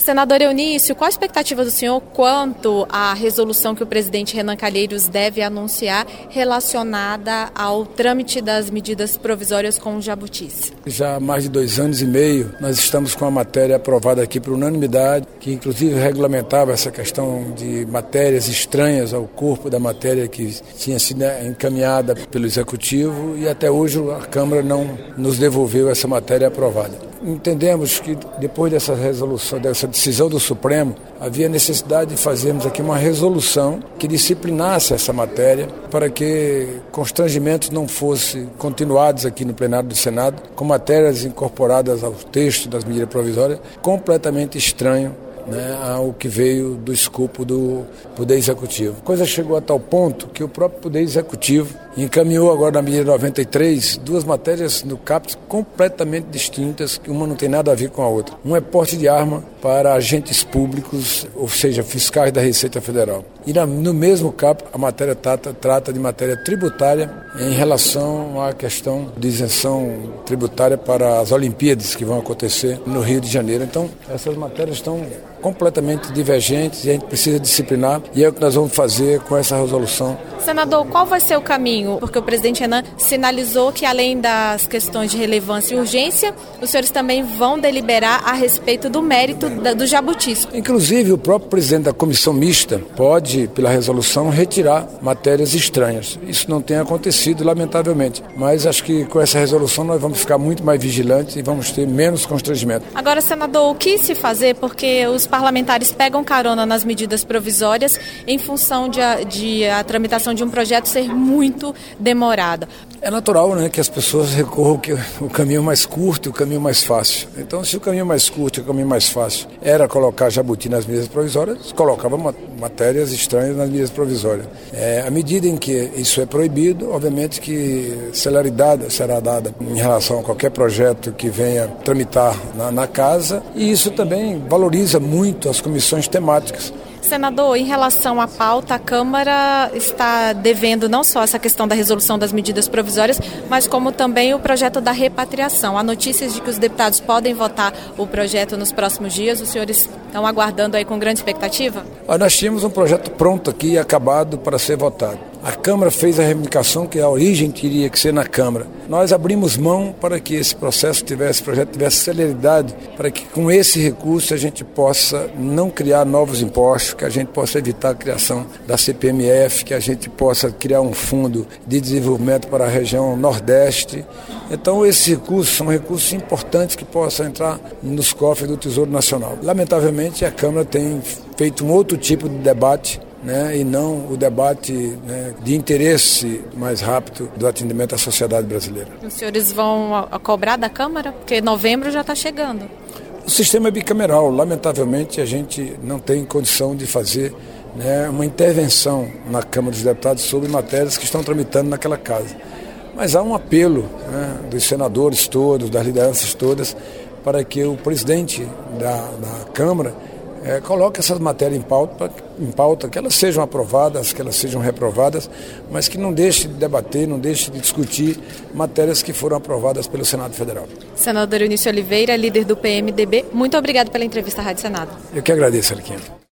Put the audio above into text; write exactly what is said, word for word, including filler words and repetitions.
Senador Eunício, qual a expectativa do senhor quanto à resolução que o presidente Renan Calheiros deve anunciar relacionada ao trâmite das medidas provisórias com o jabutis? Já há mais de dois anos e meio, nós estamos com a matéria aprovada aqui por unanimidade, que inclusive regulamentava essa questão de matérias estranhas ao corpo da matéria que tinha sido encaminhada pelo Executivo, e até hoje a Câmara não nos devolveu essa matéria aprovada. Entendemos que depois dessa resolução, dessa decisão do Supremo, havia necessidade de fazermos aqui uma resolução que disciplinasse essa matéria para que constrangimentos não fossem continuados aqui no plenário do Senado com matérias incorporadas ao texto das medidas provisórias completamente estranho, né, ao que veio do escopo do Poder Executivo. A coisa chegou a tal ponto que o próprio Poder Executivo encaminhou agora na medida noventa e três duas matérias no caput completamente distintas, que uma não tem nada a ver com a outra. Um é porte de arma para agentes públicos, ou seja, fiscais da Receita Federal. E na, no mesmo caput a matéria trata, trata de matéria tributária em relação à questão de isenção tributária para as Olimpíadas que vão acontecer no Rio de Janeiro. Então, essas matérias estão completamente divergentes e a gente precisa disciplinar, e é o que nós vamos fazer com essa resolução. Senador, qual vai ser o caminho? Porque o presidente Renan sinalizou que, além das questões de relevância e urgência, os senhores também vão deliberar a respeito do mérito da, do jabutis. Inclusive, o próprio presidente da comissão mista pode, pela resolução, retirar matérias estranhas. Isso não tem acontecido, lamentavelmente. Mas acho que com essa resolução nós vamos ficar muito mais vigilantes e vamos ter menos constrangimento. Agora, senador, o que se fazer? Porque os parlamentares pegam carona nas medidas provisórias em função de a, de a tramitação de um projeto ser muito demorada. É natural, né, que as pessoas recorram que o caminho mais curto e o caminho mais fácil. Então, se o caminho mais curto e o caminho mais fácil era colocar jabuti nas medidas provisórias, colocava matérias estranhas nas medidas provisórias. É, à medida em que isso é proibido, obviamente que celeridade será dada em relação a qualquer projeto que venha tramitar na, na casa, e isso também valoriza muito as comissões temáticas. Senador, em relação à pauta, a Câmara está devendo não só essa questão da resolução das medidas provisórias, mas como também o projeto da repatriação. Há notícias de que os deputados podem votar o projeto nos próximos dias. Os senhores estão aguardando aí com grande expectativa? Nós tínhamos um projeto pronto aqui, acabado para ser votado. A Câmara fez a reivindicação que a origem teria que ser na Câmara. Nós abrimos mão para que esse processo tivesse, projeto tivesse celeridade, para que com esse recurso a gente possa não criar novos impostos, que a gente possa evitar a criação da C P M F, que a gente possa criar um fundo de desenvolvimento para a região Nordeste. Então esses recursos são recursos importantes que possam entrar nos cofres do Tesouro Nacional. Lamentavelmente a Câmara tem feito um outro tipo de debate, né, e não o debate, né, de interesse mais rápido do atendimento à sociedade brasileira. Os senhores vão a, a cobrar da Câmara? Porque novembro já está chegando. O sistema é bicameral. Lamentavelmente, a gente não tem condição de fazer, né, uma intervenção na Câmara dos Deputados sobre matérias que estão tramitando naquela casa. Mas há um apelo, né, dos senadores todos, das lideranças todas, para que o presidente da, da Câmara É, coloque essas matérias em pauta, em pauta, que elas sejam aprovadas, que elas sejam reprovadas, mas que não deixe de debater, não deixe de discutir matérias que foram aprovadas pelo Senado Federal. Senador Eunício Oliveira, líder do P M D B, muito obrigado pela entrevista à Rádio Senado. Eu que agradeço, Aliquinha.